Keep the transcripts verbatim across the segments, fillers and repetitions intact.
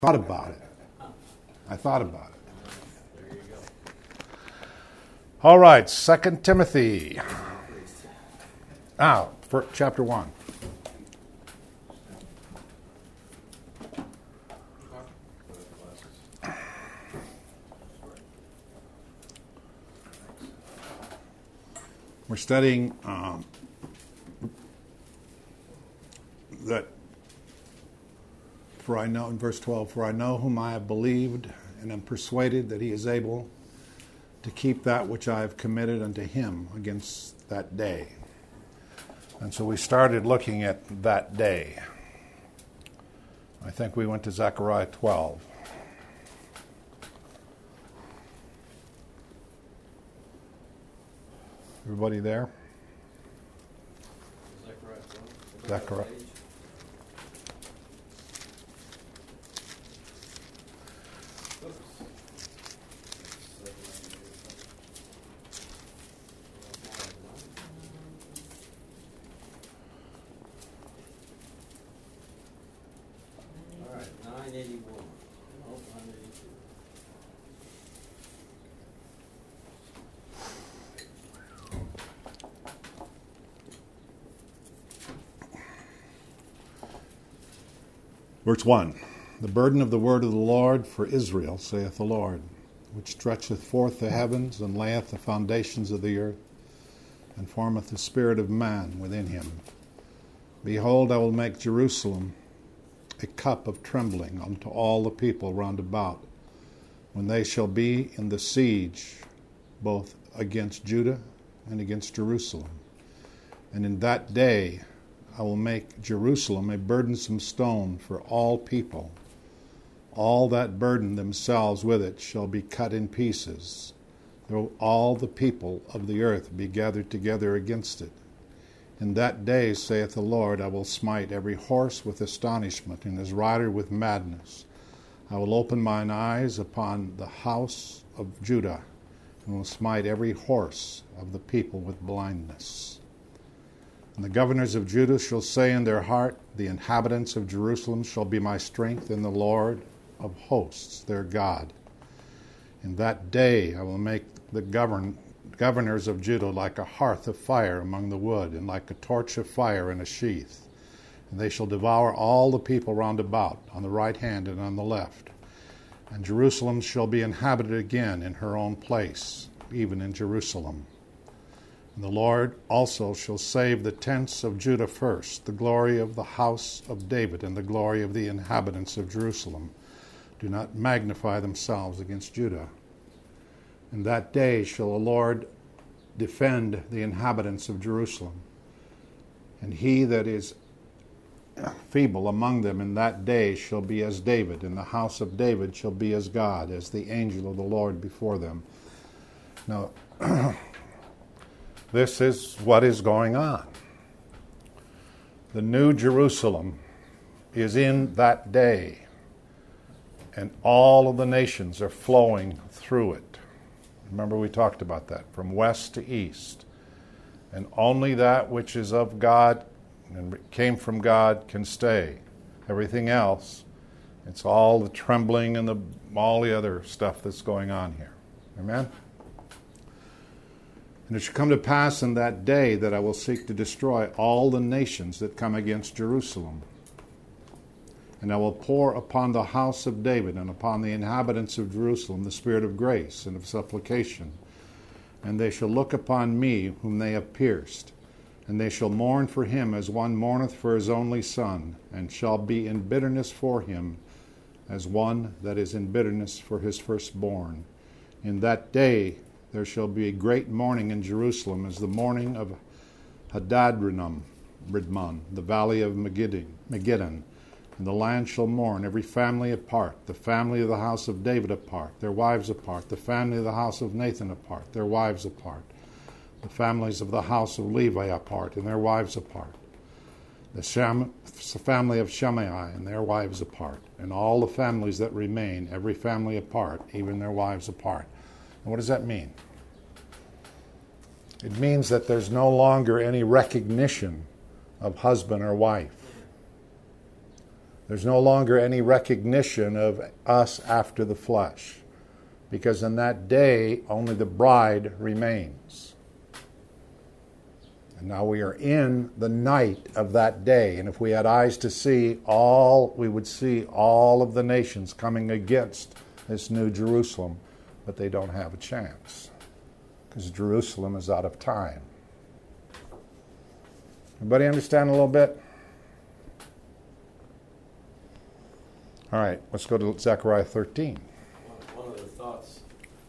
thought about it. I thought about it. There you go. All right, Second Timothy. Now, for chapter one. We're studying um, that, for I know, in verse twelve, for I know whom I have believed, and am persuaded that he is able to keep that which I have committed unto him against that day. And so we started looking at that day. I think we went to Zechariah twelve. Everybody there? Zechariah. Zechariah. All right, nine eighty-one. Oh, nine eighty-two. Verse one. The burden of the word of the Lord for Israel, saith the Lord, which stretcheth forth the heavens, and layeth the foundations of the earth, and formeth the spirit of man within him. Behold, I will make Jerusalem a cup of trembling unto all the people round about, when they shall be in the siege, both against Judah and against Jerusalem. And in that day I will make Jerusalem a burdensome stone for all people. All that burden themselves with it shall be cut in pieces. There will all the people of the earth be gathered together against it. In that day, saith the Lord, I will smite every horse with astonishment, and his rider with madness. I will open mine eyes upon the house of Judah, and will smite every horse of the people with blindness. And the governors of Judah shall say in their heart, the inhabitants of Jerusalem shall be my strength in the Lord of hosts, their God. In that day I will make the govern, governors of Judah like a hearth of fire among the wood, and like a torch of fire in a sheath. And they shall devour all the people round about, on the right hand and on the left. And Jerusalem shall be inhabited again in her own place, even in Jerusalem. And the Lord also shall save the tents of Judah first, the glory of the house of David, and the glory of the inhabitants of Jerusalem. Do not magnify themselves against Judah. In that day shall the Lord defend the inhabitants of Jerusalem. And he that is feeble among them in that day shall be as David, and the house of David shall be as God, as the angel of the Lord before them. Now, this is what is going on. The new Jerusalem is in that day, and all of the nations are flowing through it. Remember, we talked about that, from west to east. And only that which is of God and came from God can stay. Everything else, it's all the trembling and the all the other stuff that's going on here. Amen? And it shall come to pass in that day that I will seek to destroy all the nations that come against Jerusalem. And I will pour upon the house of David and upon the inhabitants of Jerusalem the spirit of grace and of supplication. And they shall look upon me whom they have pierced. And they shall mourn for him as one mourneth for his only son, and shall be in bitterness for him as one that is in bitterness for his firstborn. In that day there shall be a great mourning in Jerusalem, as the mourning of Hadadrimmon, the valley of Megiddon. Megiddon. And the land shall mourn, every family apart, the family of the house of David apart, their wives apart, the family of the house of Nathan apart, their wives apart, the families of the house of Levi apart, and their wives apart, the Sham, family of Shimei and their wives apart, and all the families that remain, every family apart, even their wives apart. And what does that mean? It means that there's no longer any recognition of husband or wife. There's no longer any recognition of us after the flesh, because in that day only the bride remains. And now we are in the night of that day, and if we had eyes to see all, we would see all of the nations coming against this new Jerusalem, but they don't have a chance, because Jerusalem is out of time. Everybody understand a little bit? All right, let's go to Zechariah thirteen. One, one of the thoughts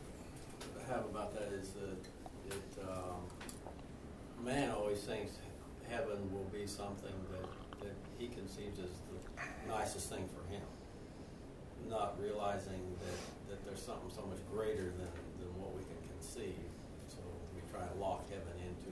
I have about that is that it, um, man always thinks heaven will be something that, that he conceives as the nicest thing for him, not realizing that, that there's something so much greater than, than what we can conceive. So we try to lock heaven into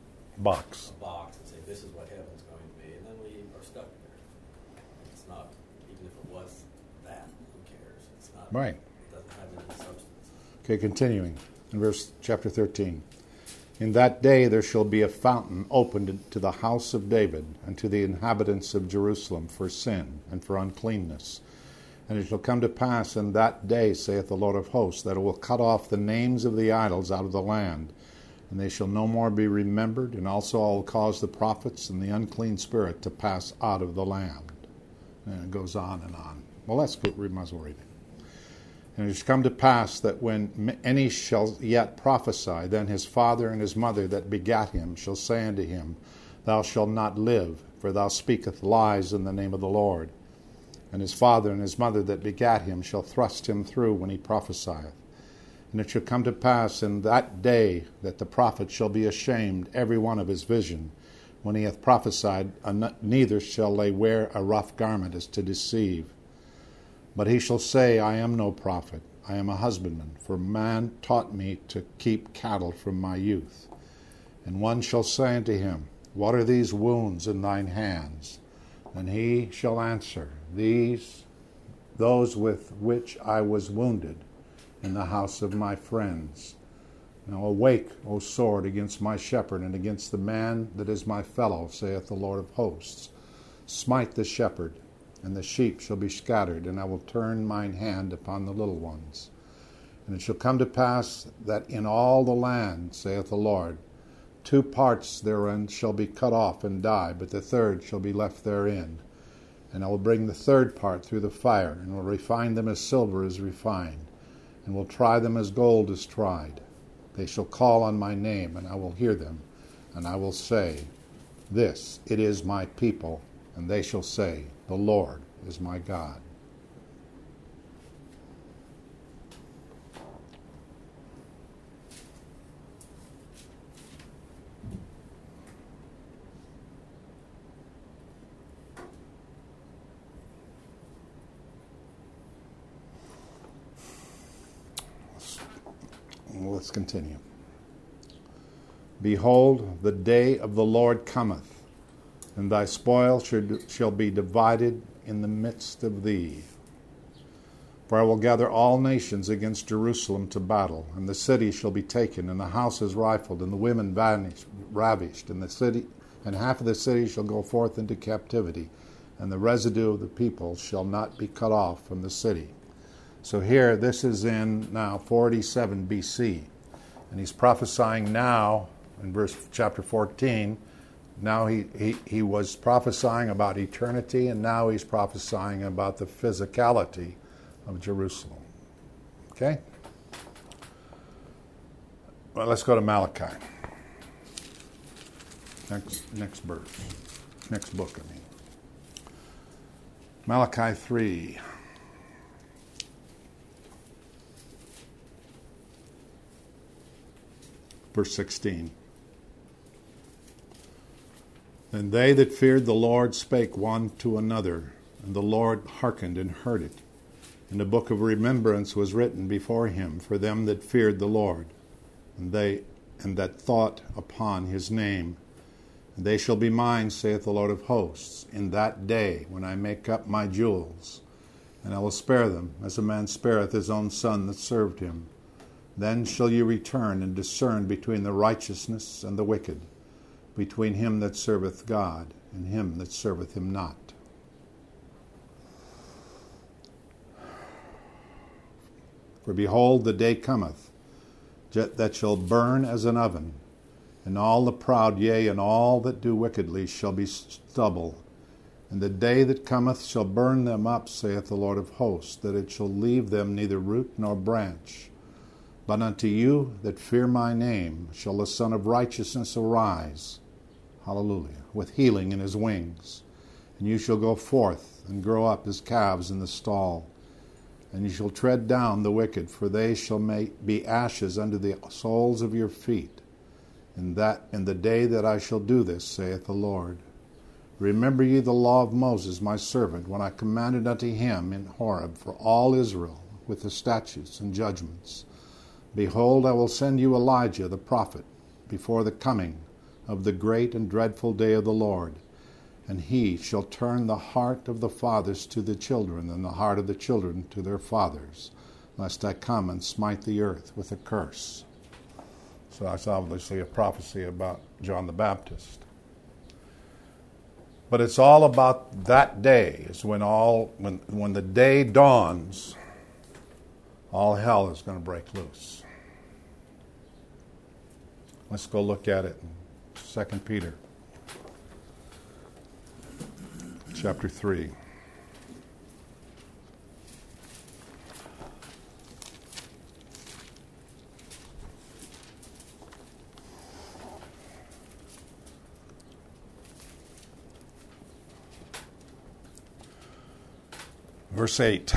a box. a box and say, this is what heaven's going to be, and then we are stuck there. It's not, even if it was that, who cares? It's not, right. It doesn't have any substance. Okay, continuing in verse chapter thirteen. In that day there shall be a fountain opened to the house of David and to the inhabitants of Jerusalem for sin and for uncleanness. And it shall come to pass in that day, saith the Lord of hosts, that it will cut off the names of the idols out of the land, and they shall no more be remembered, and also I will cause the prophets and the unclean spirit to pass out of the land. And it goes on and on. Well, let's go, we might as well read it. And it shall come to pass that when any shall yet prophesy, then his father and his mother that begat him shall say unto him, Thou shalt not live, for thou speakest lies in the name of the Lord. And his father and his mother that begat him shall thrust him through when he prophesieth. And it shall come to pass in that day that the prophet shall be ashamed every one of his vision, when he hath prophesied, neither shall they wear a rough garment as to deceive. But he shall say, I am no prophet, I am a husbandman, for man taught me to keep cattle from my youth. And one shall say unto him, What are these wounds in thine hands? And he shall answer, These, those with which I was wounded in the house of my friends. Now awake, O sword, against my shepherd, and against the man that is my fellow, saith the Lord of hosts. Smite the shepherd, and the sheep shall be scattered, and I will turn mine hand upon the little ones. And it shall come to pass that in all the land, saith the Lord, two parts therein shall be cut off and die, but the third shall be left therein. And I will bring the third part through the fire, and will refine them as silver is refined, and will try them as gold is tried. They shall call on my name, and I will hear them, and I will say, This, it is my people, and they shall say, The Lord is my God. Let's continue. Behold, the day of the Lord cometh, and thy spoil should, shall be divided in the midst of thee. For I will gather all nations against Jerusalem to battle, and the city shall be taken, and the houses rifled, and the women vanished, ravished, and the city, and half of the city shall go forth into captivity, and the residue of the people shall not be cut off from the city. So here, this is in now forty-seven B C, and he's prophesying now in verse chapter fourteen. Now he, he, he was prophesying about eternity, and now he's prophesying about the physicality of Jerusalem. Okay? Well, let's go to Malachi. Next, next verse. Next book, I mean. Malachi three. Verse sixteen. And they that feared the Lord spake one to another, and the Lord hearkened and heard it. And a book of remembrance was written before him for them that feared the Lord, and they and that thought upon his name. And they shall be mine, saith the Lord of hosts, in that day when I make up my jewels, and I will spare them, as a man spareth his own son that served him. Then shall you return and discern between the righteousness and the wicked, between him that serveth God and him that serveth him not. For behold, the day cometh, that shall burn as an oven, and all the proud, yea, and all that do wickedly, shall be stubble. And the day that cometh shall burn them up, saith the Lord of hosts, that it shall leave them neither root nor branch. But unto you that fear my name shall the Son of Righteousness arise, hallelujah, with healing in his wings. And you shall go forth and grow up as calves in the stall. And you shall tread down the wicked, for they shall make, be ashes under the soles of your feet. In that in the day that I shall do this, saith the Lord. Remember ye the law of Moses my servant, when I commanded unto him in Horeb for all Israel, with the statutes and judgments. Behold, I will send you Elijah the prophet before the coming of the great and dreadful day of the Lord. And he shall turn the heart of the fathers to the children, and the heart of the children to their fathers, lest I come and smite the earth with a curse. So that's obviously a prophecy about John the Baptist. But it's all about that day. Is when all when when the day dawns, all hell is going to break loose. Let's go look at it in Second Peter chapter three. Verse eight.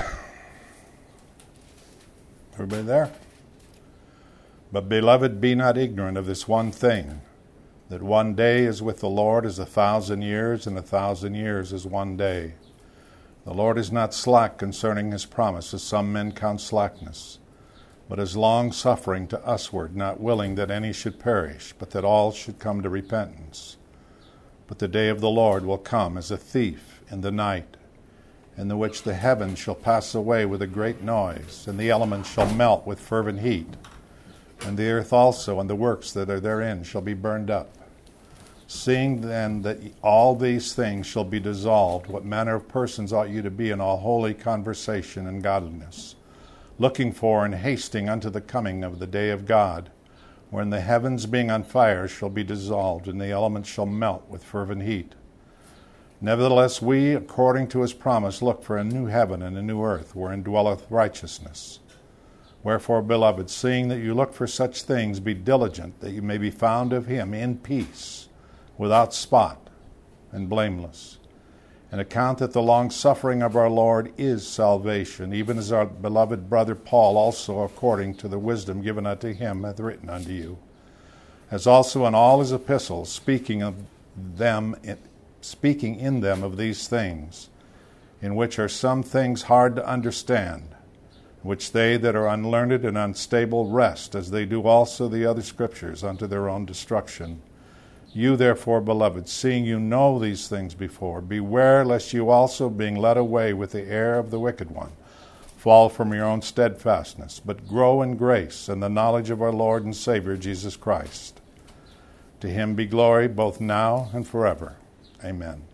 Everybody there? But beloved, be not ignorant of this one thing, that one day is with the Lord as a thousand years, and a thousand years as one day. The Lord is not slack concerning his promise, as some men count slackness, but is long-suffering to usward, not willing that any should perish, but that all should come to repentance. But the day of the Lord will come as a thief in the night, in the which the heavens shall pass away with a great noise, and the elements shall melt with fervent heat, and the earth also and the works that are therein shall be burned up. Seeing then that all these things shall be dissolved, what manner of persons ought you to be in all holy conversation and godliness, looking for and hasting unto the coming of the day of God, wherein the heavens being on fire shall be dissolved, and the elements shall melt with fervent heat. Nevertheless, we, according to his promise, look for a new heaven and a new earth, wherein dwelleth righteousness. Wherefore, beloved, seeing that you look for such things, be diligent that you may be found of him in peace, without spot and blameless. And account that the long-suffering of our Lord is salvation, even as our beloved brother Paul also, according to the wisdom given unto him, hath written unto you, as also in all his epistles, speaking of them in speaking in them of these things, in which are some things hard to understand, which they that are unlearned and unstable wrest, as they do also the other scriptures, unto their own destruction. You therefore, beloved, seeing you know these things before, beware lest you also, being led away with the error of the wicked one, fall from your own steadfastness, but grow in grace and the knowledge of our Lord and Savior Jesus Christ. To him be glory both now and forever. Amen.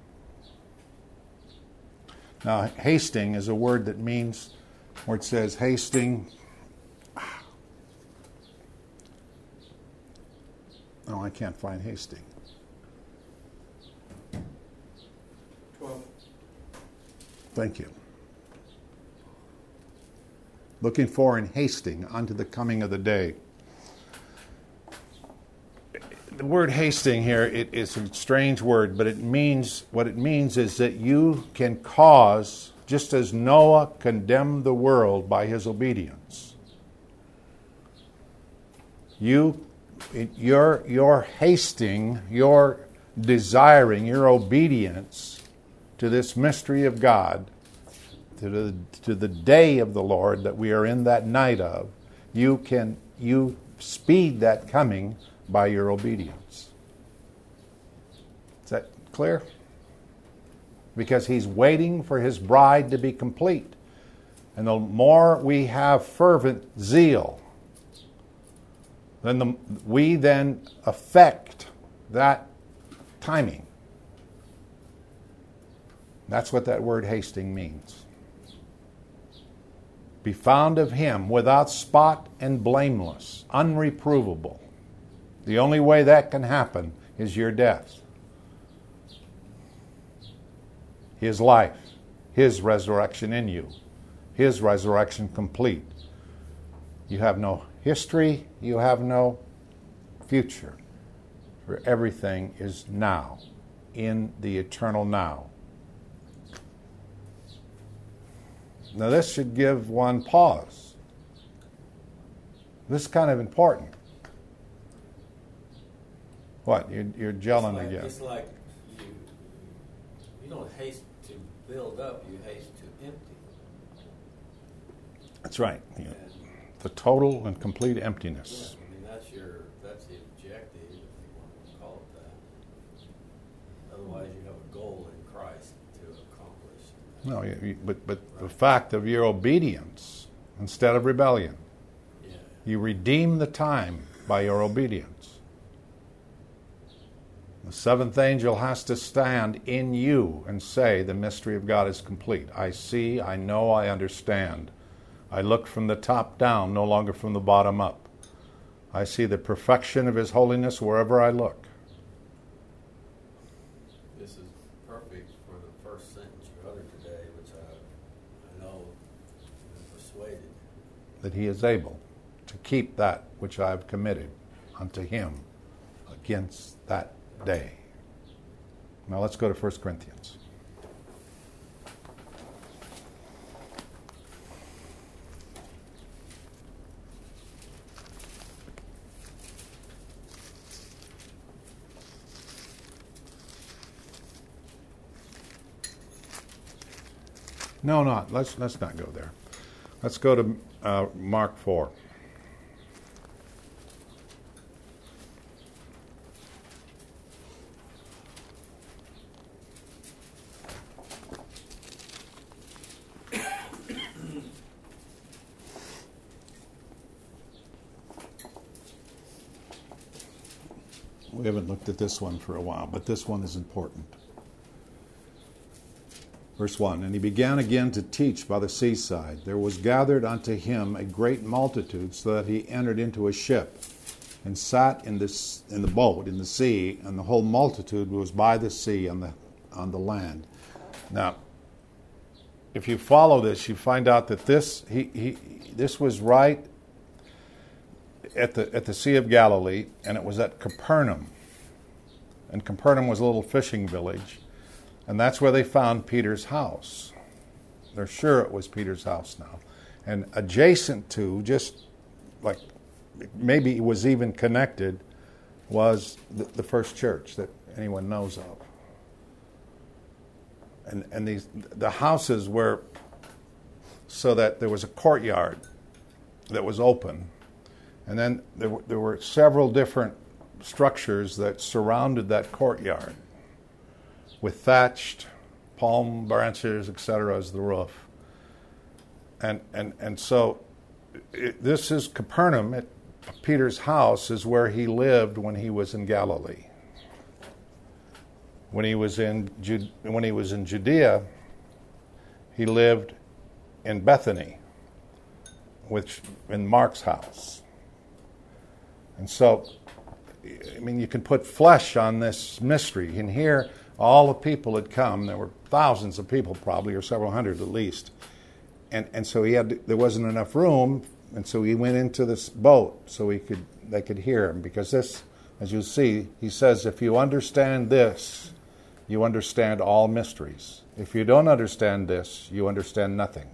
Now, hasting is a word that means, where it says hasting. Oh, I can't find hasting. twelve. Thank you. Looking for and hasting unto the coming of the day. The word hasting here, it is a strange word, but it means, what it means is that you can cause, just as Noah condemned the world by his obedience, you, your, your hasting, your desiring, your obedience to this mystery of God, to the, to the day of the Lord that we are in that night of, you can, you speed that coming by your obedience. Is that clear? Because he's waiting for his bride to be complete. And the more we have fervent zeal, then the, we then affect that timing. That's what that word hasting means. be found of him without spot and blameless, unreprovable. The only way that can happen is your death. His life, his resurrection in you, his resurrection complete. You have no history, you have no future, for everything is now, in the eternal now. Now this should give one pause. This is kind of important. What? You're, you're gelling it's like, again. It's like you, you don't haste to build up, you haste to empty. That's right. Yeah. And, The total and complete emptiness. yeah, I mean, that's your, that's the objective, if you want to call it that. Otherwise, you have a goal in Christ to accomplish. No, you, you, but but right. The fact of your obedience instead of rebellion. Yeah. You redeem the time by your obedience. The seventh angel has to stand in you and say, the mystery of God is complete. I see, I know, I understand. I look from the top down, no longer from the bottom up. I see the perfection of His holiness wherever I look. This is perfect for the first sentence you uttered today, which I, I know I'm persuaded. That He is able to keep that which I have committed unto Him against that day. Now let's go to First Corinthians. No, no, let's let's not go there. Let's go to uh, Mark four. We haven't looked at this one for a while, but this one is important. Verse one, and he began again to teach by the seaside. There was gathered unto him a great multitude, so that he entered into a ship, and sat in this in the boat in the sea, and the whole multitude was by the sea on the on the land. Now, if you follow this, you find out that this he, he this was right at the at the Sea of Galilee, and it was at Capernaum. And Capernaum was a little fishing village. And that's where they found Peter's house. They're sure it was Peter's house now. And adjacent to, just like maybe it was even connected, was the, the first church that anyone knows of. And and these the houses were so that there was a courtyard that was open. And then there were, there were several different structures that surrounded that courtyard, with thatched palm branches, et cetera, as the roof. And and and so it, this is Capernaum. It, Peter's house is where he lived when he was in Galilee. When he was in Jude, when he was in Judea, he lived in Bethany, which in Mark's house. And so, I mean, you can put flesh on this mystery. And here, all the people had come. There were thousands of people probably, or several hundred at least. And and so he had there wasn't enough room, and so he went into this boat so he could they could hear him. Because this, as you'll see, he says, if you understand this, you understand all mysteries. If you don't understand this, you understand nothing.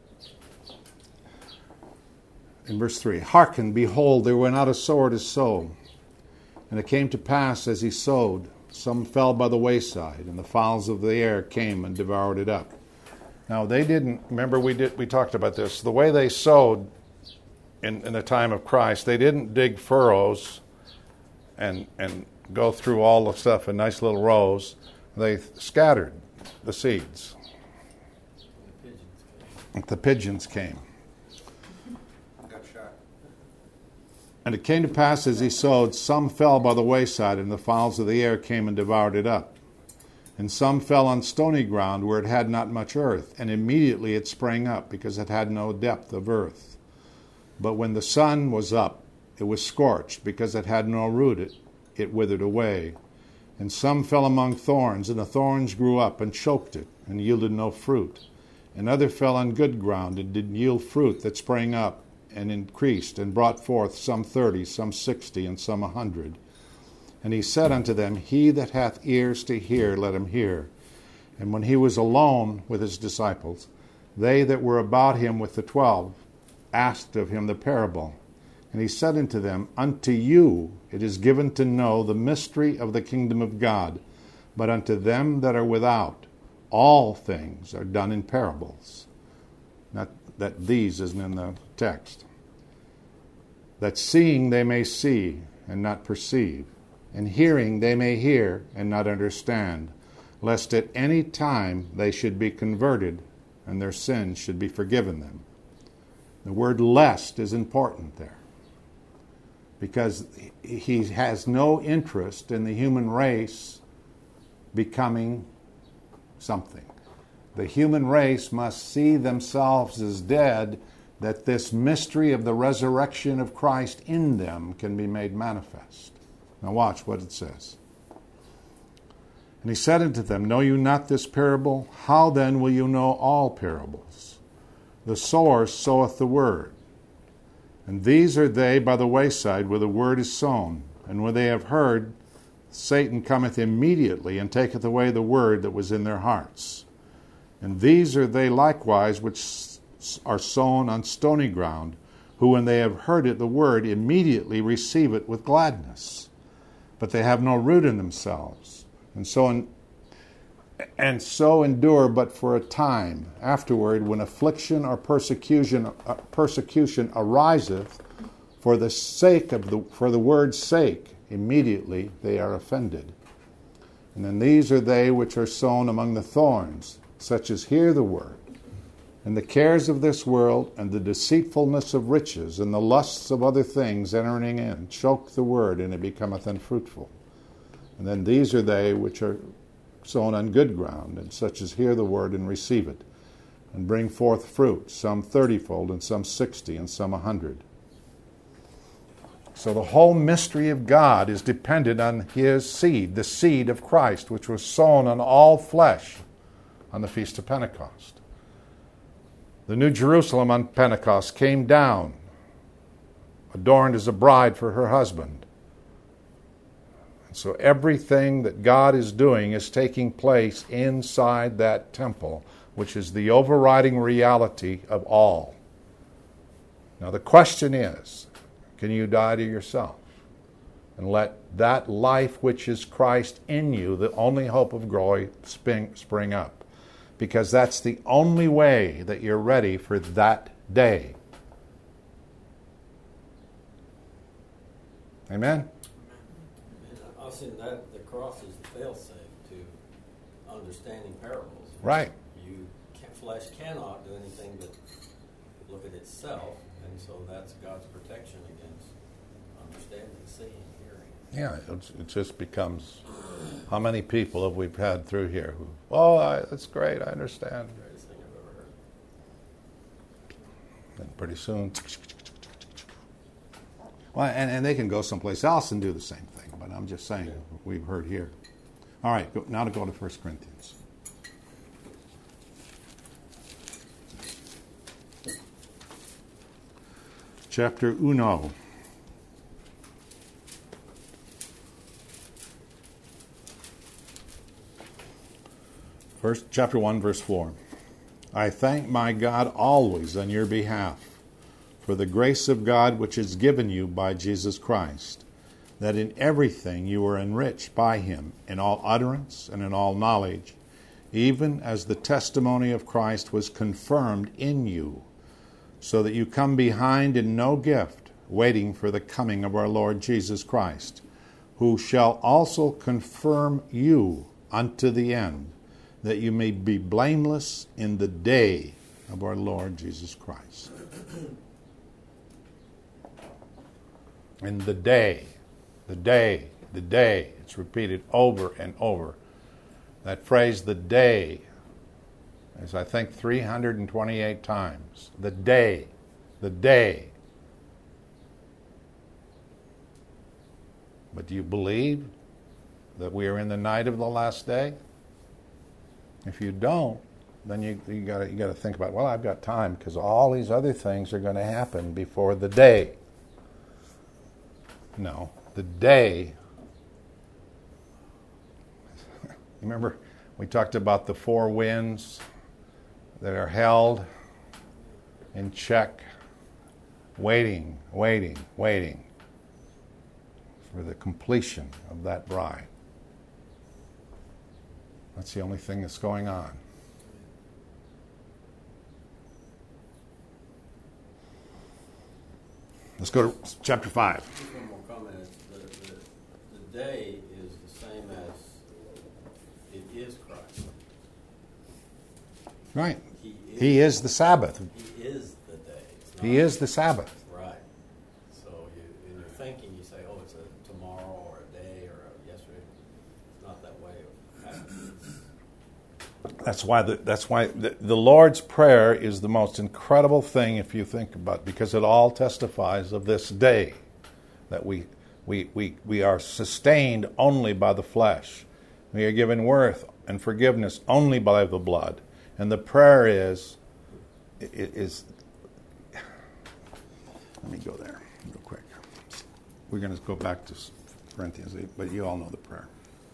In verse three, hearken, behold, there went out a sower to sow. And it came to pass as he sowed, some fell by the wayside, and the fowls of the air came and devoured it up. Now they didn't, remember we did we talked about this, the way they sowed in, in the time of Christ, they didn't dig furrows and and go through all the stuff in nice little rows. They scattered the seeds. The pigeons came. The pigeons came. And it came to pass as he sowed, some fell by the wayside, and the fowls of the air came and devoured it up. And some fell on stony ground where it had not much earth, and immediately it sprang up, because it had no depth of earth. But when the sun was up, it was scorched, because it had no root, it, it withered away. And some fell among thorns, and the thorns grew up and choked it, and yielded no fruit. And other fell on good ground, and did yield fruit that sprang up, and increased, and brought forth some thirty, some sixty, and some a hundred. And he said unto them, He that hath ears to hear, let him hear. And when he was alone with his disciples, they that were about him with the twelve asked of him the parable. And he said unto them, Unto you it is given to know the mystery of the kingdom of God, but unto them that are without, all things are done in parables. Not that these isn't in the text. That seeing they may see and not perceive, and hearing they may hear and not understand, lest at any time they should be converted and their sins should be forgiven them. The word lest is important there, because he has no interest in the human race becoming something. The human race must see themselves as dead, that this mystery of the resurrection of Christ in them can be made manifest. Now watch what it says. And he said unto them, Know you not this parable? How then will you know all parables? The sower soweth the word. And these are they by the wayside where the word is sown. And when they have heard, Satan cometh immediately and taketh away the word that was in their hearts. And these are they likewise which are sown on stony ground, who when they have heard it, the word, immediately receive it with gladness. But they have no root in themselves, and so in, and so endure but for a time. Afterward, when affliction or persecution uh, persecution ariseth for the sake of the for the word's sake, immediately they are offended. And then these are they which are sown among the thorns, such as hear the word, and the cares of this world, and the deceitfulness of riches, and the lusts of other things entering in, choke the word, and it becometh unfruitful. And then these are they which are sown on good ground, and such as hear the word and receive it, and bring forth fruit, some thirtyfold, and some sixty, and some a hundred. So the whole mystery of God is dependent on his seed, the seed of Christ, which was sown on all flesh on the Feast of Pentecost. The New Jerusalem on Pentecost came down, adorned as a bride for her husband. And so everything that God is doing is taking place inside that temple, which is the overriding reality of all. Now the question is, can you die to yourself and let that life which is Christ in you, the only hope of glory, spring, spring up? Because that's the only way that you're ready for that day. Amen? I've seen that the cross is the fail-safe to understanding parables. Right. You can, flesh cannot do anything but look at itself, and so that's God's protection against understanding, seeing, hearing. Yeah, it, it just becomes, how many people have we had through here who, oh, I, that's great, I understand. Greatest thing I've ever heard. And pretty soon, well, and, and they can go someplace else and do the same thing, but I'm just saying, yeah. We've heard here. All right, go, now to go to First Corinthians. Chapter uno. First, chapter one, verse four. I thank my God always on your behalf for the grace of God which is given you by Jesus Christ, that in everything you are enriched by him, in all utterance and in all knowledge, even as the testimony of Christ was confirmed in you, so that you come behind in no gift, waiting for the coming of our Lord Jesus Christ, who shall also confirm you unto the end, that you may be blameless in the day of our Lord Jesus Christ. In the day, the day, the day. It's repeated over and over. That phrase, the day, is I think three hundred twenty-eight times. The day, the day. But do you believe that we are in the night of the last day? If you don't, then you you got you got to think about, well, I've got time because all these other things are going to happen before the day. No, the day. Remember, we talked about the four winds that are held in check, waiting, waiting, waiting for the completion of that bride. That's the only thing that's going on. Let's go to chapter five. Just one more comment. The, the, the day is the same as it is Christ. Right. He is, He is the Sabbath. He is the day. It's He is the Sabbath. Right. So you, in your thinking, you say, oh, it's a tomorrow or a day or a yesterday. It's not that way it happens. That's why the, that's why the, the Lord's Prayer is the most incredible thing if you think about it, because it all testifies of this day that we we we we are sustained only by the flesh. We are given worth and forgiveness only by the blood. And the prayer is is let me go there real quick. We're going to go back to Corinthians, but you all know the prayer.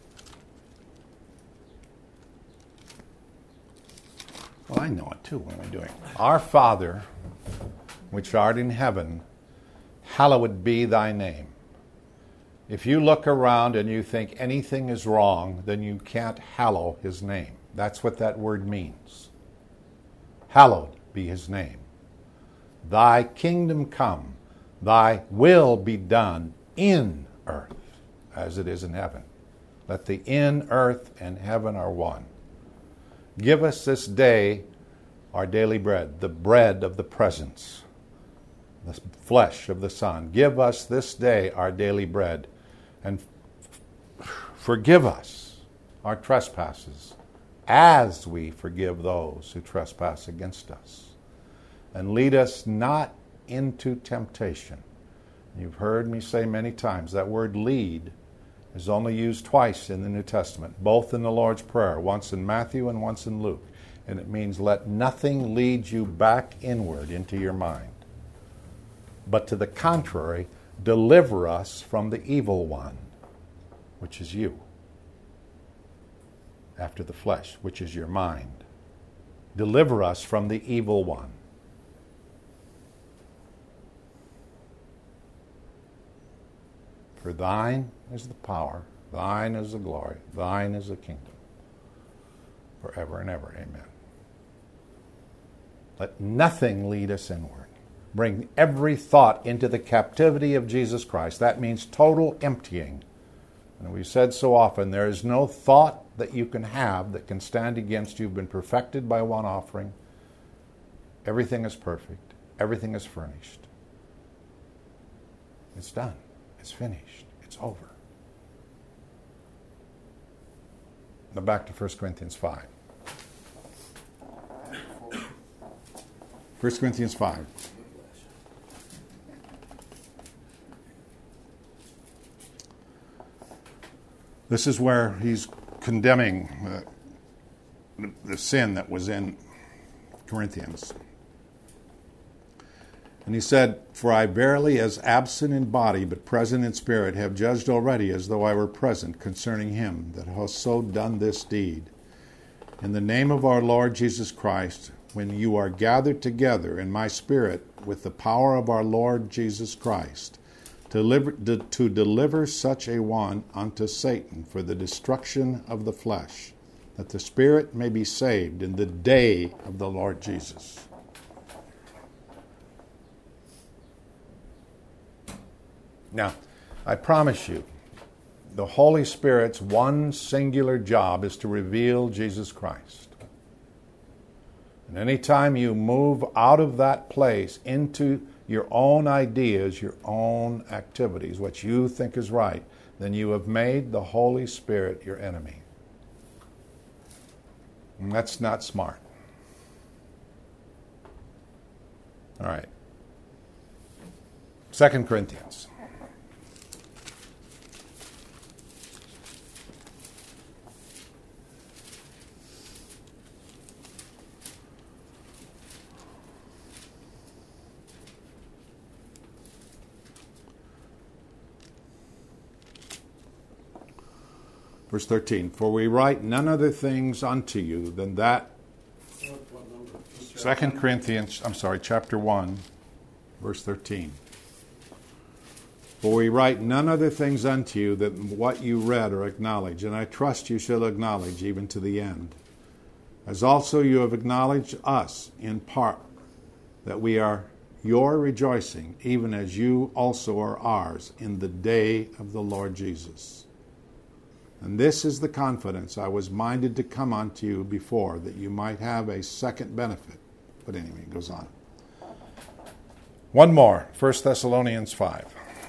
Well, I know it too. What am I doing? Our Father, which art in heaven, hallowed be thy name. If you look around and you think anything is wrong, then you can't hallow his name. That's what that word means. Hallowed be his name. Thy kingdom come, thy will be done in earth as it is in heaven. Let the in earth and heaven are one. Give us this day our daily bread, the bread of the presence, the flesh of the Son. Give us this day our daily bread, and f- forgive us our trespasses, as we forgive those who trespass against us. And lead us not into temptation. You've heard me say many times that word lead is only used twice in the New Testament, both in the Lord's Prayer, once in Matthew and once in Luke. And it means let nothing lead you back inward into your mind, but to the contrary, deliver us from the evil one, which is you, after the flesh, which is your mind. Deliver us from the evil one. For thine is the power, thine is the glory, thine is the kingdom, forever and ever. Amen. Let nothing lead us inward. Bring every thought into the captivity of Jesus Christ. That means total emptying. And we've said so often, there is no thought that you can have that can stand against you. You've been perfected by one offering. Everything is perfect. Everything is furnished. It's done. It's finished. It's over. Now back to First Corinthians five. First Corinthians five. This is where he's condemning uh, the, the sin that was in Corinthians. And he said, For I verily, as absent in body, but present in spirit, have judged already, as though I were present, concerning him that hath so done this deed. In the name of our Lord Jesus Christ, when you are gathered together in my spirit with the power of our Lord Jesus Christ, to deliver, to deliver such a one unto Satan for the destruction of the flesh, that the spirit may be saved in the day of the Lord Jesus. Now, I promise you, the Holy Spirit's one singular job is to reveal Jesus Christ. And anytime you move out of that place into your own ideas, your own activities, what you think is right, then you have made the Holy Spirit your enemy. And that's not smart. All right. Second Corinthians. Verse thirteen, for we write none other things unto you than that. Second Corinthians, I'm sorry, chapter one, verse thirteen. For we write none other things unto you than what you read or acknowledge, and I trust you shall acknowledge even to the end. As also you have acknowledged us in part, that we are your rejoicing, even as you also are ours in the day of the Lord Jesus. And this is the confidence I was minded to come unto you before, that you might have a second benefit. But anyway, it goes on. One more, First Thessalonians five.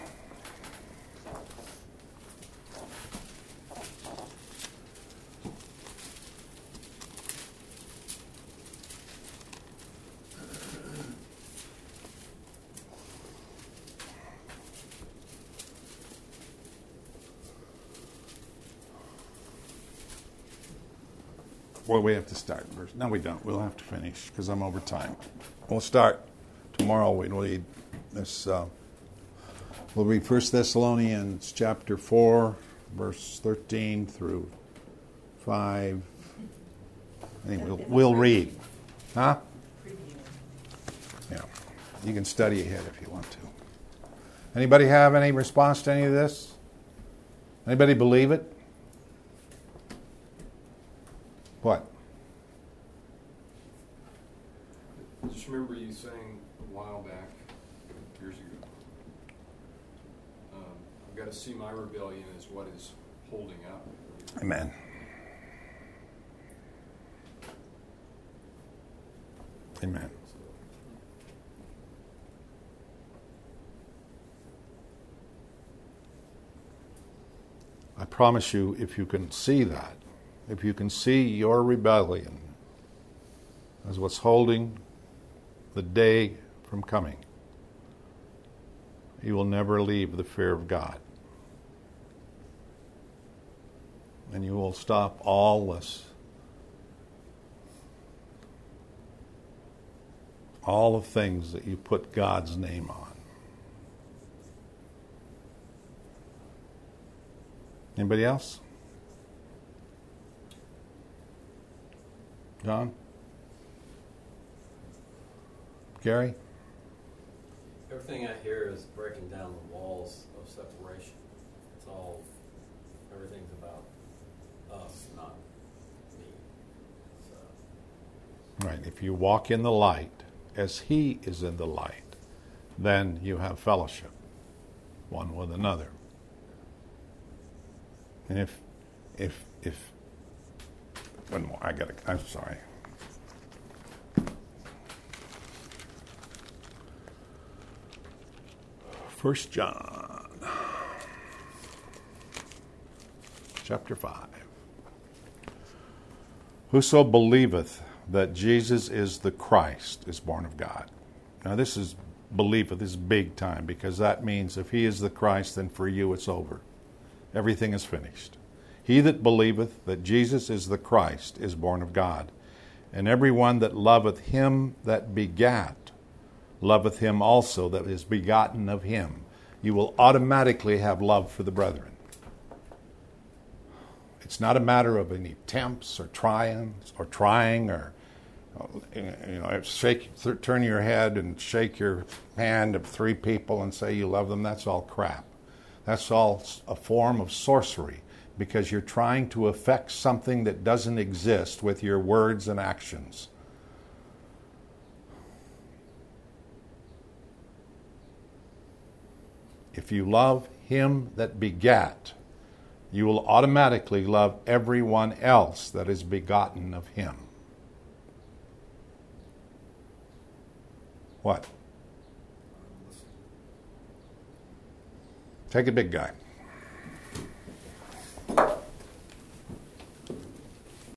Well, we have to start. No, we don't. We'll have to finish because I'm over time. We'll start tomorrow. We'll read this. Uh, we'll read First Thessalonians chapter four, verse thirteen through five. Anyway, we'll, we'll read. Huh? Yeah. You can study ahead if you want to. Anybody have any response to any of this? Anybody believe it? What? I just remember you saying a while back, years ago, um, I've got to see my rebellion as what is holding up. Amen. Amen. I promise you, if you can see that, if you can see your rebellion as what's holding the day from coming, you will never leave the fear of God. And you will stop all this, all the things that you put God's name on. Anybody else? John? Gary? Everything I hear is breaking down the walls of separation. It's all, everything's about us, not me. So. Right. If you walk in the light as He is in the light, then you have fellowship one with another. And if, if, if, one more, I gotta, I'm sorry. First John, chapter five. Whoso believeth that Jesus is the Christ is born of God. Now this is believeth, this is big time, because that means if He is the Christ, then for you it's over. Everything is finished. He that believeth that Jesus is the Christ is born of God. And every one that loveth Him that begat, loveth Him also that is begotten of Him. You will automatically have love for the brethren. It's not a matter of any attempts or triumphs or trying or, you know, shake, turn your head and shake your hand of three people and say you love them. That's all crap. That's all a form of sorcery, because you're trying to affect something that doesn't exist with your words and actions. If you love Him that begat, you will automatically love everyone else that is begotten of Him. What? Take a big guy.